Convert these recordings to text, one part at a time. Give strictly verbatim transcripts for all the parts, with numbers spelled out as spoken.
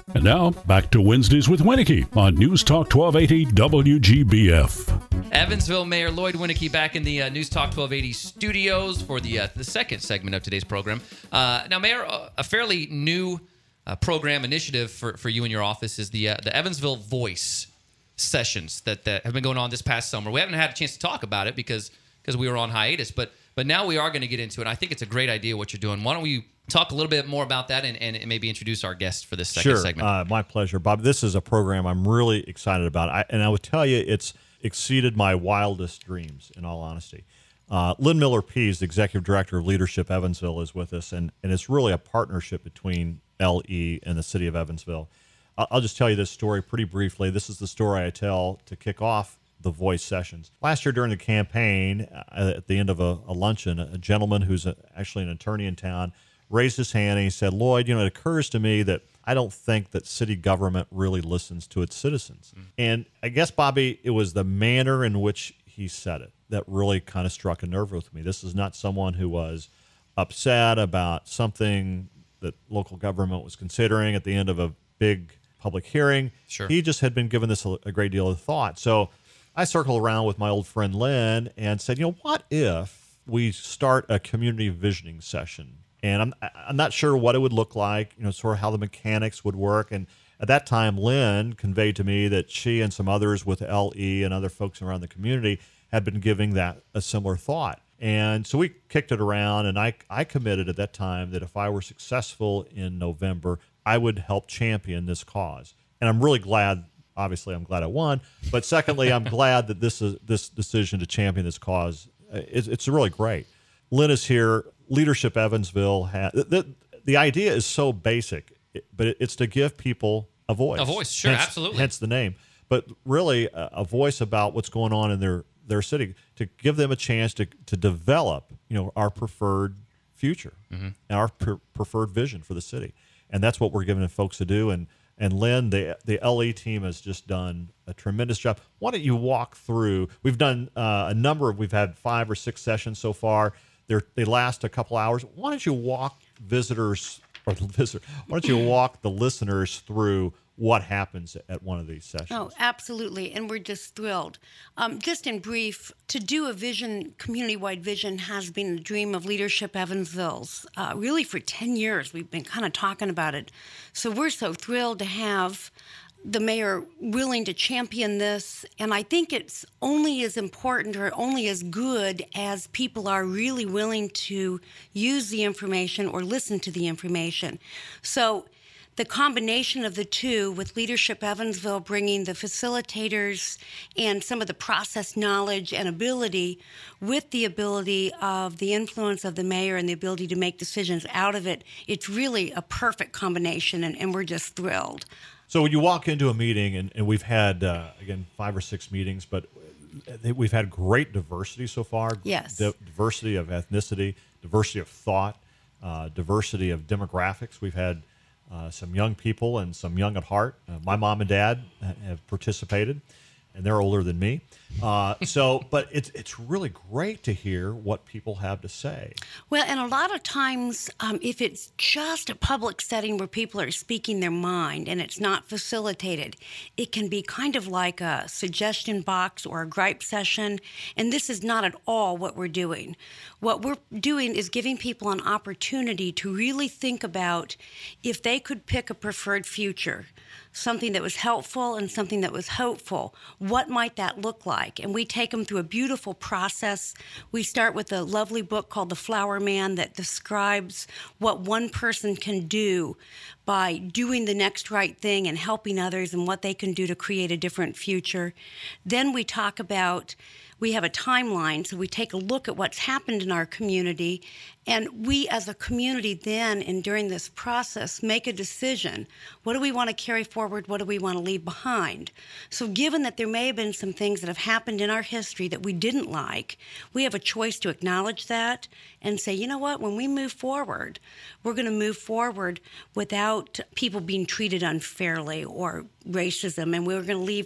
And now, back to Wednesdays with Winicky on News Talk twelve eighty W G B F. Evansville Mayor Lloyd Winicky back in the uh, News Talk twelve eighty studios for the uh, the second segment of today's program. Uh, now, Mayor, uh, a fairly new uh, program initiative for, for you and your office is the uh, the Evansville Voice sessions that, that have been going on this past summer. We haven't had a chance to talk about it because because we were on hiatus, but but now we are going to get into it. And I think it's a great idea what you're doing. Why don't we talk a little bit more about that and, and maybe introduce our guest for this second sure. segment? Uh, my pleasure, Bob. This is a program I'm really excited about. I, and I would tell you it's exceeded my wildest dreams, in all honesty. Uh, Lynn Miller-Pease, the Executive Director of Leadership Evansville, is with us, and, and it's really a partnership between L E and the city of Evansville. I'll, I'll just tell you this story pretty briefly. This is the story I tell to kick off the voice sessions. Last year during the campaign, uh, at the end of a, a luncheon, a gentleman who's a, actually an attorney in town raised his hand and he said, Lloyd, you know, it occurs to me that I don't think that city government really listens to its citizens. Mm. And I guess, Bobby, it was the manner in which he said it that really kind of struck a nerve with me. This is not someone who was upset about something that local government was considering at the end of a big public hearing. Sure. He just had been given this a, a great deal of thought. So I circled around with my old friend Lynn and said, you know, what if we start a community visioning session? And I'm I'm not sure what it would look like, you know, sort of how the mechanics would work. And at that time, Lynn conveyed to me that she and some others with L E and other folks around the community had been giving that a similar thought. And so we kicked it around, and I, I committed at that time that if I were successful in November, I would help champion this cause. And I'm really glad, obviously I'm glad I won, but secondly, I'm glad that this is this decision to champion this cause, it's, it's really great. Lynn is here. Leadership Evansville has the, the idea is so basic, but it's to give people a voice. A voice, sure, hence, absolutely. Hence the name. But really, a, a voice about what's going on in their, their city to give them a chance to to develop, you know, our preferred future mm-hmm. and our pre- preferred vision for the city, and that's what we're giving folks to do. And and Lynn, the the L E team has just done a tremendous job. Why don't you walk through? We've done uh, a number of. We've had five or six sessions so far. They're, they last a couple hours. Why don't you walk visitors or visitor? Why don't you walk the listeners through what happens at one of these sessions? Oh, absolutely, and we're just thrilled. Um, just in brief, to do a vision, community-wide vision, has been a dream of Leadership Evansville's. Uh, really, for ten years, we've been kind of talking about it. So we're so thrilled to have the mayor willing to champion this, and I think it's only as important or only as good as people are really willing to use the information or listen to the information. So the combination of the two, with Leadership Evansville bringing the facilitators and some of the process knowledge and ability, with the ability of the influence of the mayor and the ability to make decisions out of it, it's really a perfect combination, and, and we're just thrilled. So when you walk into a meeting, and, and we've had, uh, again, five or six meetings, but we've had great diversity so far. Yes. D- diversity of ethnicity, diversity of thought, uh, diversity of demographics. We've had uh, some young people and some young at heart. Uh, my mom and dad have participated, and they're older than me. Uh, so, but it's it's really great to hear what people have to say. Well, and a lot of times, um, if it's just a public setting where people are speaking their mind and it's not facilitated, it can be kind of like a suggestion box or a gripe session, and this is not at all what we're doing. What we're doing is giving people an opportunity to really think about if they could pick a preferred future, something that was helpful and something that was hopeful, what might that look like? And we take them through a beautiful process. We start with a lovely book called The Flower Man that describes what one person can do by doing the next right thing and helping others and what they can do to create a different future. Then we talk about, we have a timeline, so we take a look at what's happened in our community, and we as a community then and during this process make a decision. What do we want to carry forward? What do we want to leave behind? So given that there may have been some things that have happened in our history that we didn't like, we have a choice to acknowledge that and say, you know what, when we move forward, we're going to move forward without people being treated unfairly or racism, and we're going to leave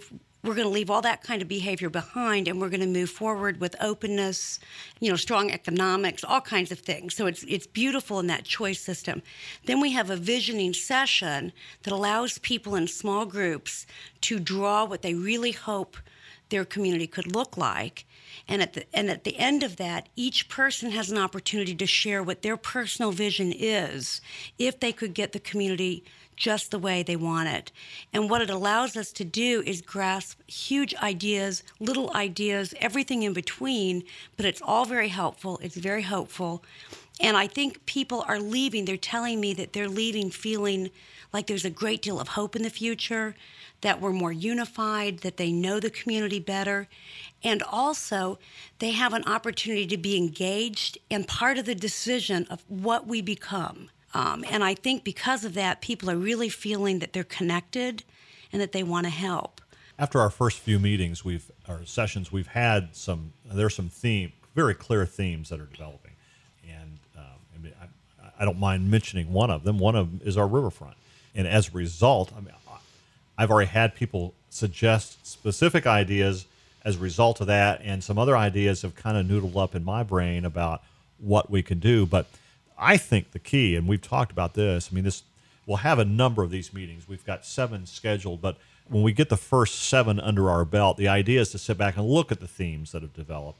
we're going to leave all that kind of behavior behind, and we're going to move forward with openness, you know, strong economics, all kinds of things. So it's it's beautiful in that choice system. Then we have a visioning session that allows people in small groups to draw what they really hope their community could look like. And at the and at the end of that, each person has an opportunity to share what their personal vision is if they could get the community just the way they want it. And what it allows us to do is grasp huge ideas, little ideas, everything in between, but it's all very helpful. It's very hopeful. And I think people are leaving. They're telling me that they're leaving feeling like there's a great deal of hope in the future, that we're more unified, that they know the community better. And also, they have an opportunity to be engaged and part of the decision of what we become. Um, and I think because of that, people are really feeling that they're connected and that they want to help. After our first few meetings, we've our sessions, we've had some. There's some theme, very clear themes that are developing, and um, I, mean, I, I don't mind mentioning one of them. One of them is our riverfront, and as a result, I mean, I've already had people suggest specific ideas as a result of that, and some other ideas have kind of noodled up in my brain about what we can do, but. I think the key, and we've talked about this, I mean, this we'll have a number of these meetings. We've got seven scheduled, but when we get the first seven under our belt, the idea is to sit back and look at the themes that have developed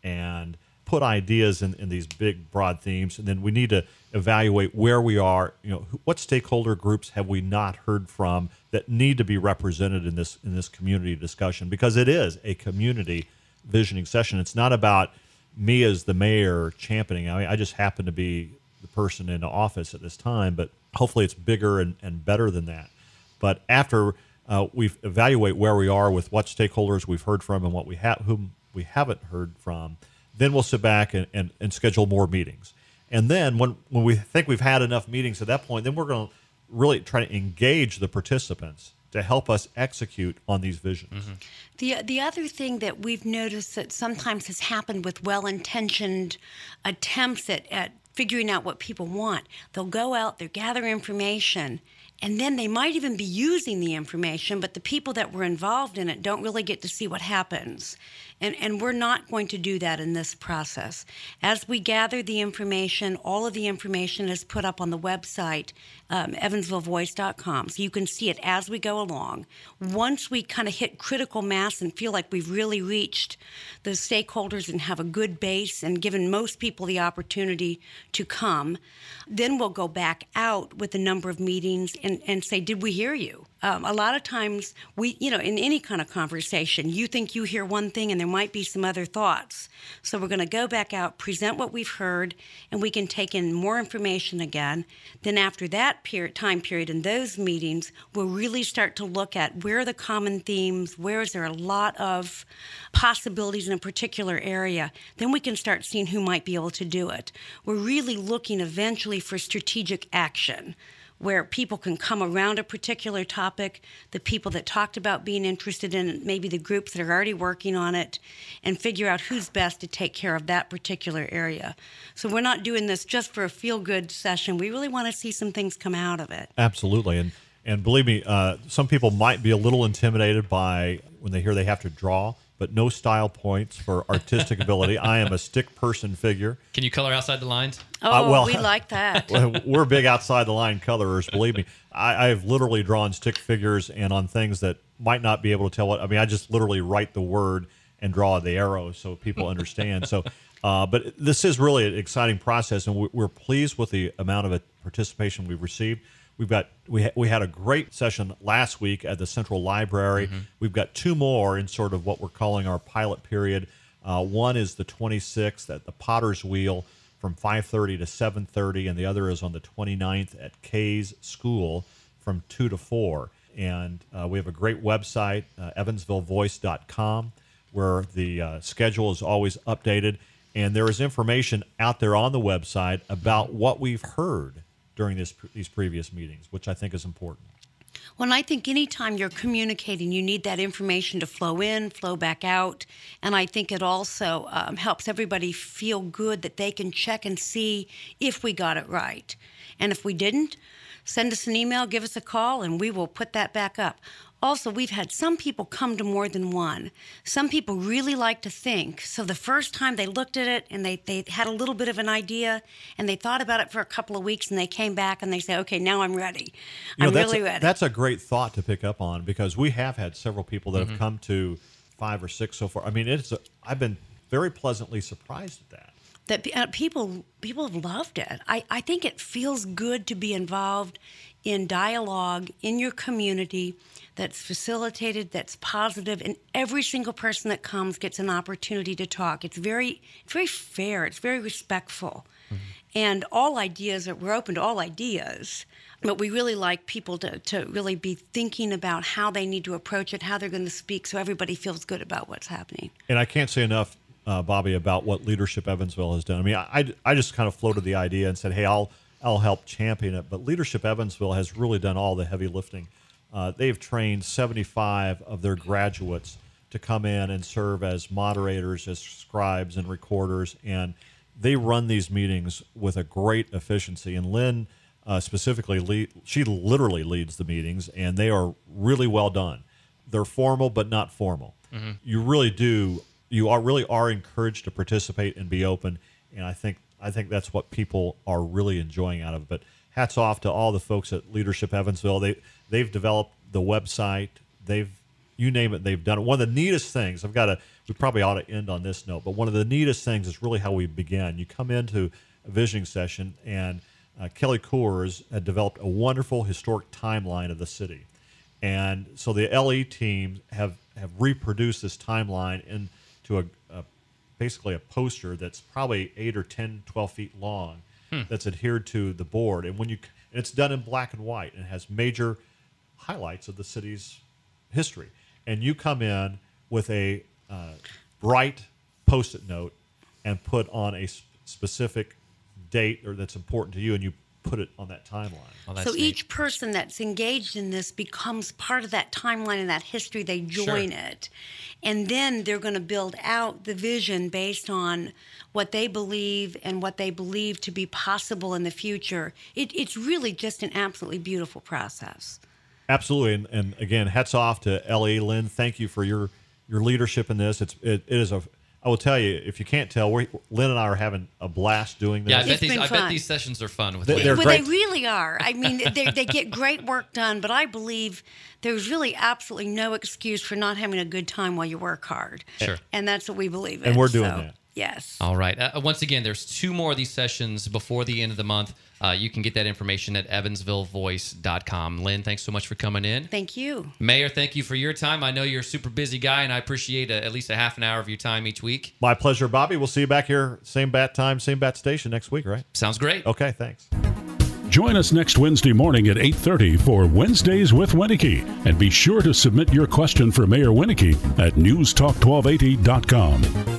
and put ideas in, in these big, broad themes, and then we need to evaluate where we are, you know, what stakeholder groups have we not heard from that need to be represented in this in this community discussion, because it is a community visioning session. It's not about me as the mayor championing. I mean, I just happen to be the person in the office at this time, but hopefully it's bigger and, and better than that. But after uh, we evaluate where we are with what stakeholders we've heard from and what we have, whom we haven't heard from, then we'll sit back and, and, and schedule more meetings. And then when, when we think we've had enough meetings at that point, then we're going to really try to engage the participants to help us execute on these visions. Mm-hmm. The the other thing that we've noticed that sometimes has happened with well-intentioned attempts at, at figuring out what people want, they'll go out, they'll gather information, and then they might even be using the information, but the people that were involved in it don't really get to see what happens. And, and we're not going to do that in this process. As we gather the information, all of the information is put up on the website, um, evansville voice dot com, so you can see it as we go along. Once we kind of hit critical mass and feel like we've really reached the stakeholders and have a good base and given most people the opportunity to come, then we'll go back out with a number of meetings and, and say, did we hear you? Um, a lot of times, we, you know, in any kind of conversation, you think you hear one thing and there might be some other thoughts. So we're going to go back out, present what we've heard, and we can take in more information again. Then after that period, time period in those meetings, we'll really start to look at where are the common themes, where is there a lot of possibilities in a particular area. Then we can start seeing who might be able to do it. We're really looking eventually for strategic action, where people can come around a particular topic, the people that talked about being interested in it, maybe the groups that are already working on it, and figure out who's best to take care of that particular area. So we're not doing this just for a feel-good session. We really want to see some things come out of it. Absolutely. And and believe me, uh, some people might be a little intimidated by when they hear they have to draw, but no style points for artistic ability. I am a stick person figure. Can you color outside the lines? Oh, uh, well, we like that. We're big outside the line colorers, believe me. I, I've literally drawn stick figures and on things that might not be able to tell what. I mean, I just literally write the word and draw the arrow so people understand. So, uh, but this is really an exciting process, and we're pleased with the amount of participation we've received. We've got we ha- we had a great session last week at the Central Library. Mm-hmm. We've got two more in sort of what we're calling our pilot period. Uh, one is the twenty-sixth at the Potter's Wheel from five thirty to seven thirty, and the other is on the twenty-ninth at Kay's School from two to four. And uh, we have a great website, uh, evansville voice dot com, where the uh, schedule is always updated. And there is information out there on the website about what we've heard during this, these previous meetings, which I think is important. Well, and I think anytime you're communicating, you need that information to flow in, flow back out. And I think it also um, helps everybody feel good that they can check and see if we got it right. And if we didn't, send us an email, give us a call, and we will put that back up. Also, we've had some people come to more than one. Some people really like to think. So the first time they looked at it and they, they had a little bit of an idea and they thought about it for a couple of weeks and they came back and they said, okay, now I'm ready. You know, I'm that's really a, ready. That's a great thought to pick up on, because we have had several people that Mm-hmm. have come to five or six so far. I mean, it's a, I've been very pleasantly surprised at that. that uh, people people have loved it. I, I think it feels good to be involved in dialogue in your community that's facilitated, that's positive, and every single person that comes gets an opportunity to talk. It's very it's very fair. It's very respectful. Mm-hmm. And all ideas, are, we're open to all ideas, but we really like people to, to really be thinking about how they need to approach it, how they're going to speak, so everybody feels good about what's happening. And I can't say enough, uh, Bobby, about what Leadership Evansville has done. I mean, I, I just kind of floated the idea and said, hey, I'll I'll help champion it. But Leadership Evansville has really done all the heavy lifting. Uh, they've trained seventy-five of their graduates to come in and serve as moderators, as scribes and recorders, and they run these meetings with a great efficiency. And Lynn uh, specifically, lead, she literally leads the meetings, and they are really well done. They're formal, but not formal. Mm-hmm. You really do, you are really are encouraged to participate and be open, and I think I think that's what people are really enjoying out of it. But hats off to all the folks at Leadership Evansville. They they've developed the website. They've you name it, they've done it. One of the neatest things, I've got to, we probably ought to end on this note, but one of the neatest things is really how we began. You come into a visioning session, and uh, Kelly Coors had developed a wonderful historic timeline of the city. And so the L E team have, have reproduced this timeline into a, a basically a poster that's probably eight or ten, twelve feet long hmm. that's adhered to the board. And when you and it's done in black and white and has major highlights of the city's history. And you come in with a uh, bright Post-it note and put on a sp- specific date or that's important to you, and you put it on that timeline. Oh, that's so neat. Each person that's engaged in this becomes part of that timeline and that history. They join Sure. it. And then they're going to build out the vision based on what they believe and what they believe to be possible in the future. It, it's really just an absolutely beautiful process. Absolutely, and, and again, hats off to L E. Lynn. Thank you for your your leadership in this. It's it, it is a. I will tell you, if you can't tell, we Lynn and I are having a blast doing this. Yeah, I bet It's these been I bet fun. these sessions are fun with They- Lynn. they're well, great. they really are. I mean, they they get great work done, but I believe there's really absolutely no excuse for not having a good time while you work hard. Sure. And that's what we believe in. And we're doing so, that. Yes. All right. Uh, once again, there's two more of these sessions before the end of the month. Uh, you can get that information at evansville voice dot com. Lynn, thanks so much for coming in. Thank you. Mayor, thank you for your time. I know you're a super busy guy, and I appreciate a, at least a half an hour of your time each week. My pleasure, Bobby. We'll see you back here, same bat time, same bat station next week, right? Sounds great. Okay, thanks. Join us next Wednesday morning at eight thirty for Wednesdays with Winicky. And be sure to submit your question for Mayor Winicky at news talk twelve eighty dot com.